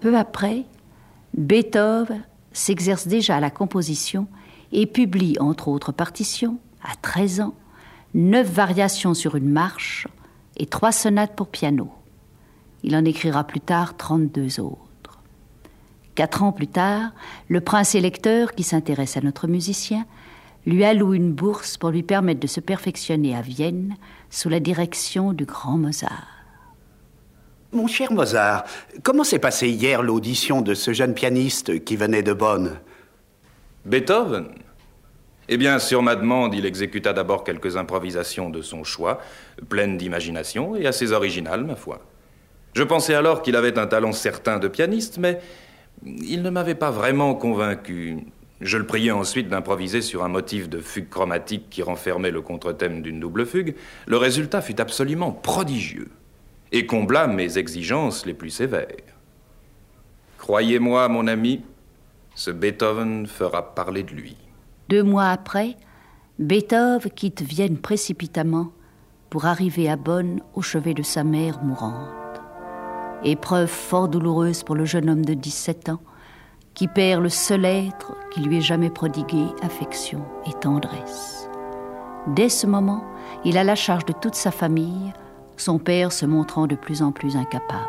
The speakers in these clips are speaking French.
Peu après, Beethoven s'exerce déjà à la composition et publie, entre autres partitions, à 13 ans, 9 variations sur une marche et 3 sonates pour piano. Il en écrira plus tard 32 autres. 4 ans plus tard, le prince électeur, qui s'intéresse à notre musicien, lui alloue une bourse pour lui permettre de se perfectionner à Vienne sous la direction du grand Mozart. Mon cher Mozart, comment s'est passée hier l'audition de ce jeune pianiste qui venait de Bonn? Beethoven? Eh bien, sur ma demande, il exécuta d'abord quelques improvisations de son choix, pleines d'imagination et assez originales, ma foi. Je pensais alors qu'il avait un talent certain de pianiste, mais il ne m'avait pas vraiment convaincu. Je le priai ensuite d'improviser sur un motif de fugue chromatique qui renfermait le contre-thème d'une double fugue. Le résultat fut absolument prodigieux et combla mes exigences les plus sévères. Croyez-moi, mon ami, ce Beethoven fera parler de lui. 2 mois après, Beethoven quitte Vienne précipitamment pour arriver à Bonn au chevet de sa mère mourante. Épreuve fort douloureuse pour le jeune homme de 17 ans qui perd le seul être qui lui ait jamais prodigué affection et tendresse. Dès ce moment, il a la charge de toute sa famille, son père se montrant de plus en plus incapable.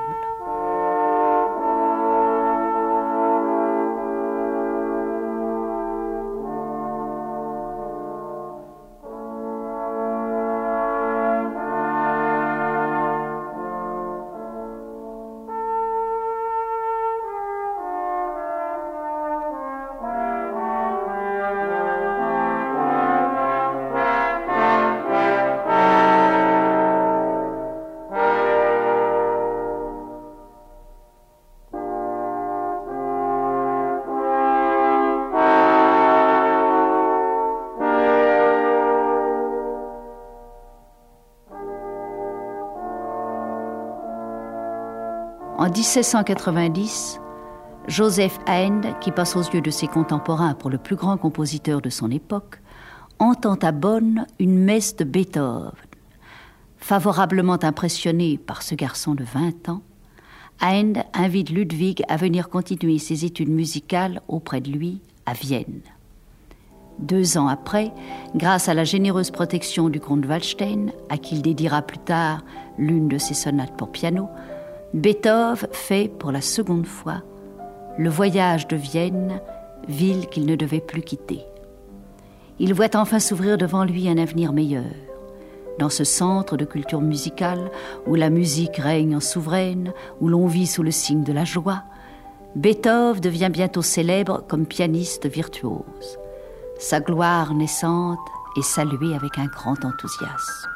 En 1790, Joseph Haydn, qui passe aux yeux de ses contemporains pour le plus grand compositeur de son époque, entend à Bonn une messe de Beethoven. Favorablement impressionné par ce garçon de 20 ans, Haydn invite Ludwig à venir continuer ses études musicales auprès de lui à Vienne. 2 ans après, grâce à la généreuse protection du comte Waldstein, à qui il dédiera plus tard l'une de ses sonates pour piano, Beethoven fait, pour la seconde fois, le voyage de Vienne, ville qu'il ne devait plus quitter. Il voit enfin s'ouvrir devant lui un avenir meilleur. Dans ce centre de culture musicale, où la musique règne en souveraine, où l'on vit sous le signe de la joie, Beethoven devient bientôt célèbre comme pianiste virtuose. Sa gloire naissante est saluée avec un grand enthousiasme.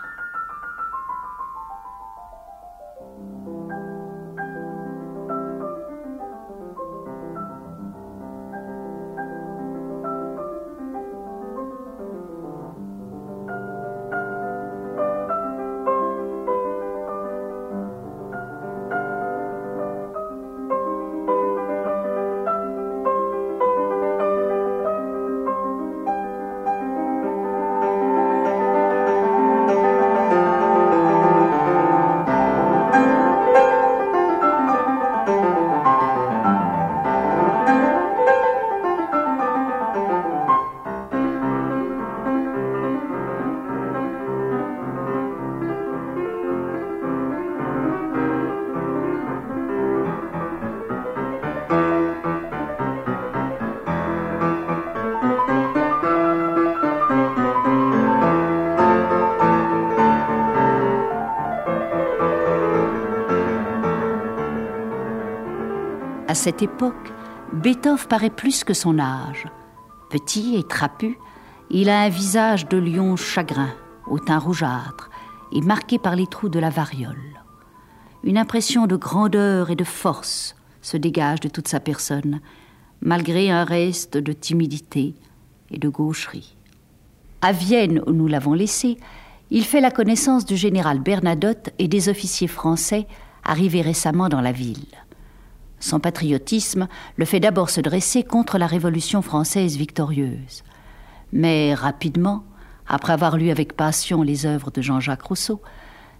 À cette époque, Beethoven paraît plus que son âge. Petit et trapu, il a un visage de lion chagrin, au teint rougeâtre et marqué par les trous de la variole. Une impression de grandeur et de force se dégage de toute sa personne, malgré un reste de timidité et de gaucherie. À Vienne, où nous l'avons laissé, il fait la connaissance du général Bernadotte et des officiers français arrivés récemment dans la ville. Son patriotisme le fait d'abord se dresser contre la Révolution française victorieuse. Mais rapidement, après avoir lu avec passion les œuvres de Jean-Jacques Rousseau,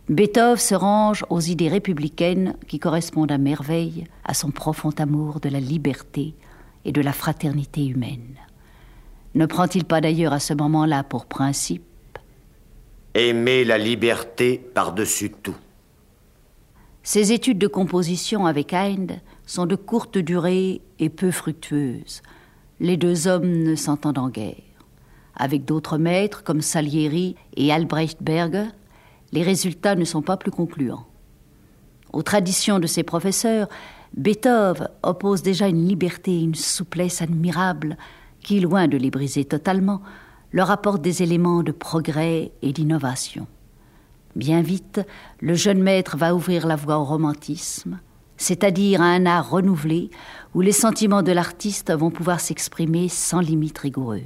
Beethoven se range aux idées républicaines qui correspondent à merveille à son profond amour de la liberté et de la fraternité humaine. Ne prend-il pas d'ailleurs à ce moment-là pour principe aimer la liberté par-dessus tout? Ses études de composition avec Haydn sont de courte durée et peu fructueuses, les deux hommes ne s'entendant guère. Avec d'autres maîtres comme Salieri et Albrecht Berger, les résultats ne sont pas plus concluants. Aux traditions de ses professeurs, Beethoven oppose déjà une liberté et une souplesse admirables qui, loin de les briser totalement, leur apportent des éléments de progrès et d'innovation. Bien vite, le jeune maître va ouvrir la voie au romantisme, c'est-à-dire à un art renouvelé où les sentiments de l'artiste vont pouvoir s'exprimer sans limite rigoureuse.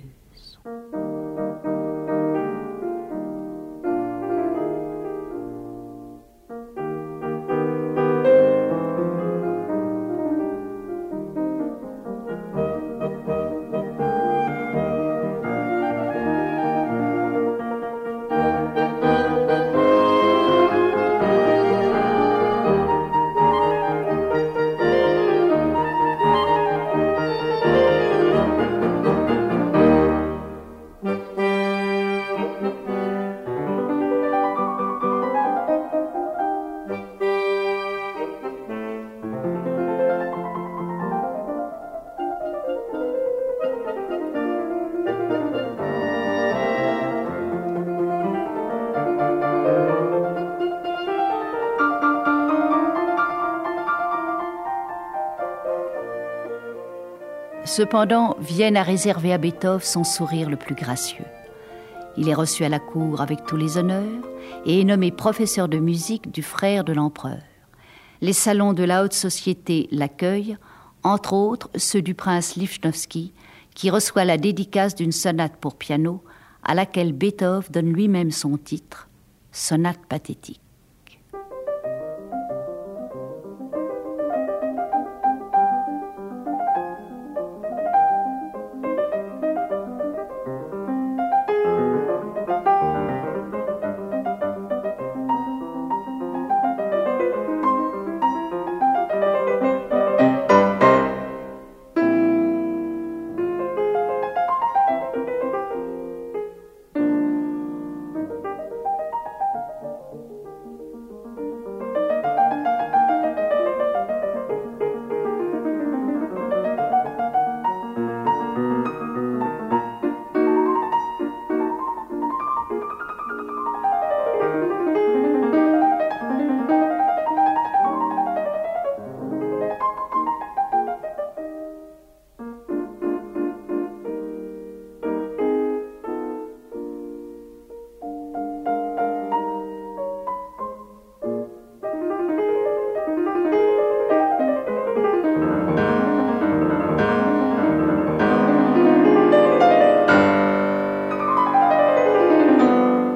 Cependant, Vienne a réservé à Beethoven son sourire le plus gracieux. Il est reçu à la cour avec tous les honneurs et est nommé professeur de musique du frère de l'empereur. Les salons de la haute société l'accueillent, entre autres ceux du prince Lichnowsky, qui reçoit la dédicace d'une sonate pour piano à laquelle Beethoven donne lui-même son titre, sonate pathétique.